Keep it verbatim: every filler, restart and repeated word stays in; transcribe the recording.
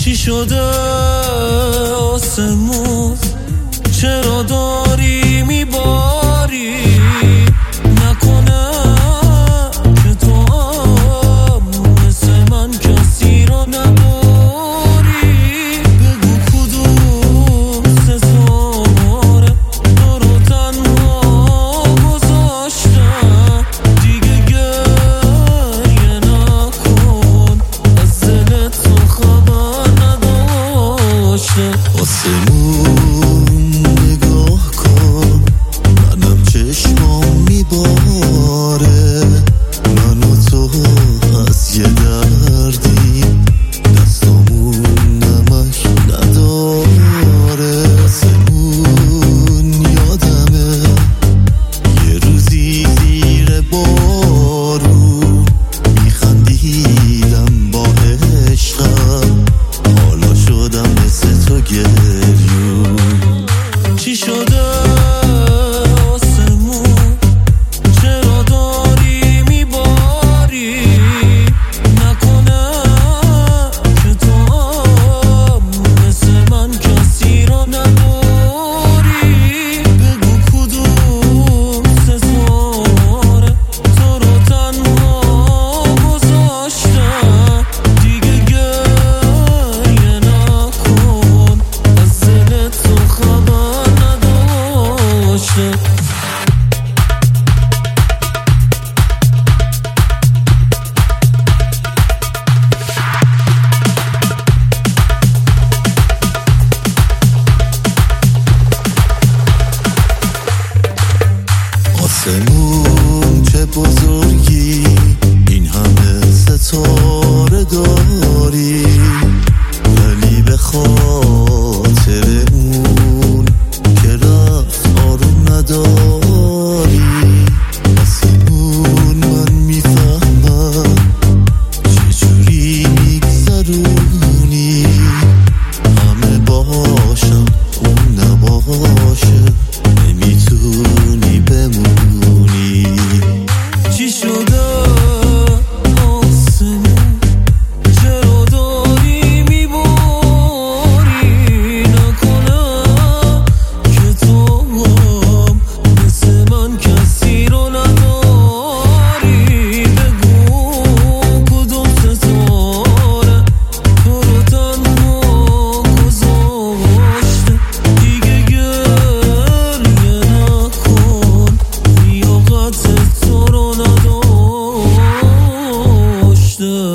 چی شده آسمون چرا داری میباری نکنه که تو هم مثل من کسی رو نداری بگو کدوم ستاره تو رو تنها گذاشتم دیگه گریه نکن از دل تو خبر نداشته آسمون نگاه کن منم چشمام میباره من و تو از یه دردی دستامون نمک نداره آسمون یادمه یه روزی زیر بارون میخندیدم با عشقم حالا شدم مثل تو گریون چی شده آسمون چرا داری میباری نکنه که تو هم مثل من کسی رو نداری بگو کدوم ستاره تو رو تنها گذاشتم دیگه گریه نکن از دل تو خبر نداشته آسمون چه بزرگی این همه ستاره داری ولی به خاطر اون که رفت آروم نداری آسمون من میفهمم چجوری میگذرونی همه باشم اون نباشه نمیتونی بمونی چی شده آسمون چرا داری میباری نکنه که تو هم مثل من کسی رو نداری بگو کدوم ستاره تو رو تنها گذاشته دیگه گریه نکن لیاقت تو رو نداشته